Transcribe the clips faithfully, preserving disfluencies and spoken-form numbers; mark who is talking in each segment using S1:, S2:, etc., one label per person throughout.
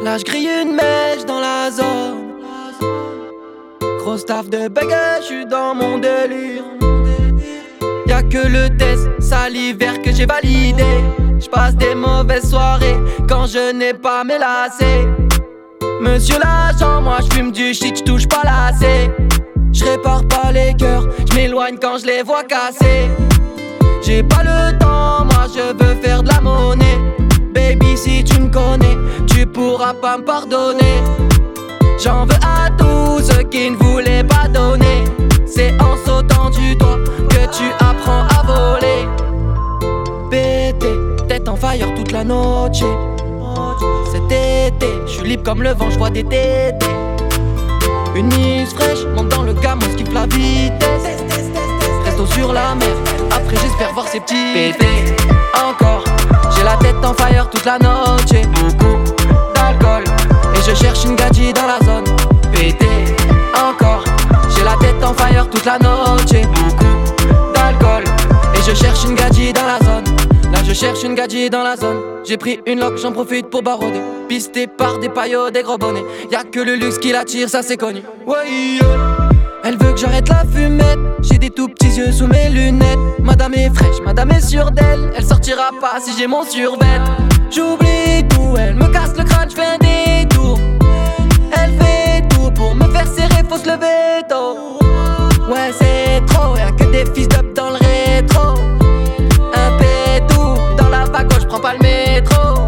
S1: Là j'grille une mèche dans la zone. Gros staff de bégay, j'suis dans mon délire. Y'a que le test salivaire que j'ai validé. J'passe des mauvaises soirées quand je n'ai pas mes lacets. Monsieur l'agent, moi j'fume du shit, j'touche pas l'assez. J'répare pas les cœurs, j'm'éloigne quand je les vois casser. J'ai pas le temps, moi je veux faire de la monnaie. Baby, si tu me connais, tu pourras pas me pardonner. J'en veux à tous ceux qui ne voulaient pas donner. C'est en sautant du toit que tu apprends à voler. Pété, tête en fire toute la noche. Cet été, j'suis libre comme le vent, j'vois des tétés. Une mise fraîche, monte dans le camion, skip la vitesse. Resto sur la mer, après j'espère voir ces petits pétés. Encore, j'ai la tête en fire toute la noche. Beaucoup d'alcool, et je cherche une gadji dans la zone. Pété, encore, j'ai la tête en fire toute la noche. Beaucoup d'alcool, et je cherche une gadji dans la zone. Là je cherche une gadji dans la zone. J'ai pris une loque, j'en profite pour baroder. Pisté par des paillots, des gros bonnets. Y'a que le luxe qui l'attire, ça c'est connu. Ouais, elle veut que j'arrête la fumette. J'ai des tout petits yeux sous mes lunettes. Madame est fraîche, madame est sûre d'elle. Elle sortira pas si j'ai mon survêt. J'oublie tout, elle me casse le crâne, j'fais un détour. Elle fait tout pour me faire serrer, faut se lever tôt. Ouais c'est trop, y'a que des fils d'up dans le rétro. Un pétou, dans la vague, j'prends pas le métro.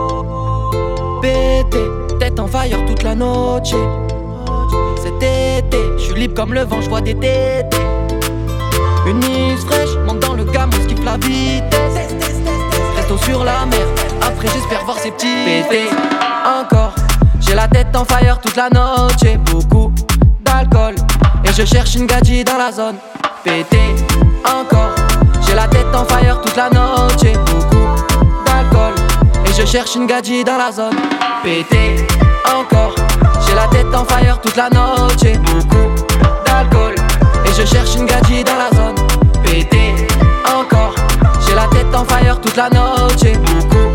S1: Pété, tête en fire toute la noche. Cet été, j'suis libre comme le vent, j'vois des tétés. Une mise fraîche, monte dans le camion, skip la vitesse. Resto sur la mer, après j'espère voir ces petits pétés. Encore, j'ai la tête en fire toute la noche. Beaucoup d'alcool, et je cherche une gadji dans la zone. Pété, encore, j'ai la tête en fire toute la noche. Beaucoup d'alcool, et je cherche une gadji dans la zone. Pété, encore, j'ai la tête en fire toute la noche. Beaucoup d'alcool, et je cherche une gadji dans la zone. Pété, encore, j'ai la tête en fire toute la noche. Beaucoup